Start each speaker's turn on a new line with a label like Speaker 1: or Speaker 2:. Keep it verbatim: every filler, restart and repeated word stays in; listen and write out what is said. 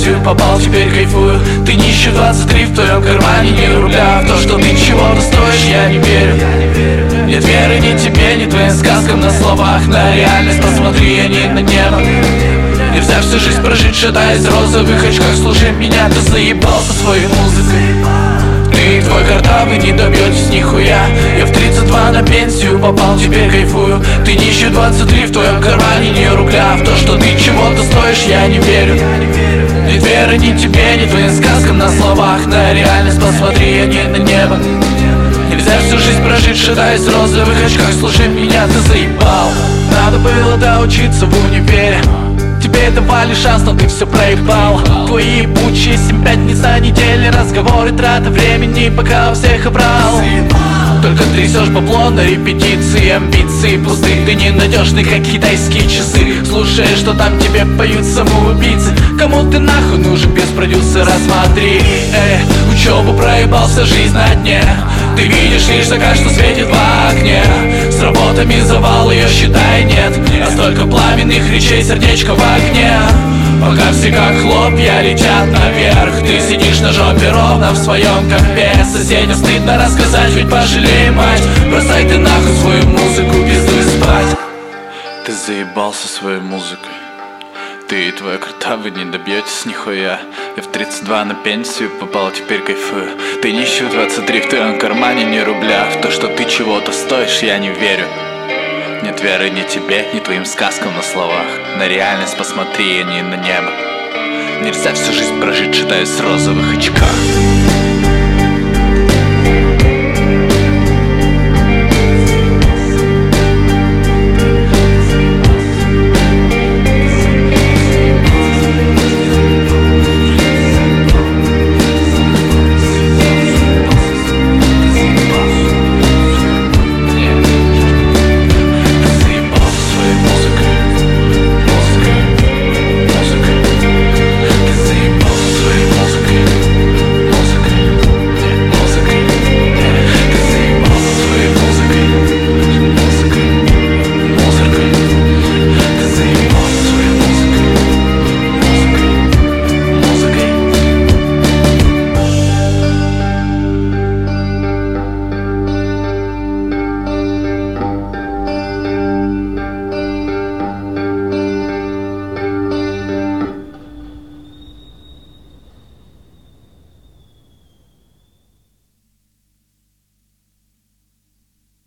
Speaker 1: пенсию попал, теперь кайфую. Ты нищий, двадцать три, в твоем кармане ни рубля. В то, что ты чего-то стоишь, я не верю. Нет веры ни тебе, ни твоим сказкам на словах. На реальность посмотри, а не на небо. Нельзя всю жизнь прожить, шатаясь в розовых очках. Слушай меня, ты заебался своей музыкой. Ты и твой картавый не добьетесь нихуя. Я в тридцать два на пенсию попал, теперь кайфую. Ты нищий, двадцать три, в твоем кармане ни рубля. В то, что ты чего-то стоишь, я не верю. Нет веры ни тебе, ни твоим сказкам на словах. На реальность посмотри, а не на небо. Нельзя всю жизнь прожить, шатаясь в розовых очках. Слушай меня, ты заебал. Надо было доучиться в универе. Тебе давали шанс, но ты все проебал. Твои ебучие семь пятниц за неделю, разговоры, трата времени, пока у всех обрал. Только трясешь бабло на репетиции, амбиции пусты. Ты ненадежный, как китайские часы. Слушай, что там тебе поют самоубийцы. Кому ты нахуй нужен без продюсера, смотри. Эй, учебу проебался, жизнь на дне. Ты видишь лишь закат, что светит в окне. С работами завал, ее считай нет. А столько пламенных речей, сердечко в огне. Пока все как хлопья летят наверх. Ты сидишь на жопе ровно в своем компе. Соседям стыдно рассказать, ведь пожалей мать. Бросай ты нахуй свою музыку, пиздуй спать. Ты заебался своей музыкой. Ты и твой картавый не добьетесь нихуя. Я в тридцать два на пенсию попал, теперь кайфую. Ты нищий, в двадцать три, в твоем кармане ни рубля. В то, что ты чего-то стоишь, я не верю. Нет веры ни тебе, ни твоим сказкам на словах. На реальность посмотри, а не на небо. Нельзя всю жизнь прожить, шатаясь в розовых очках.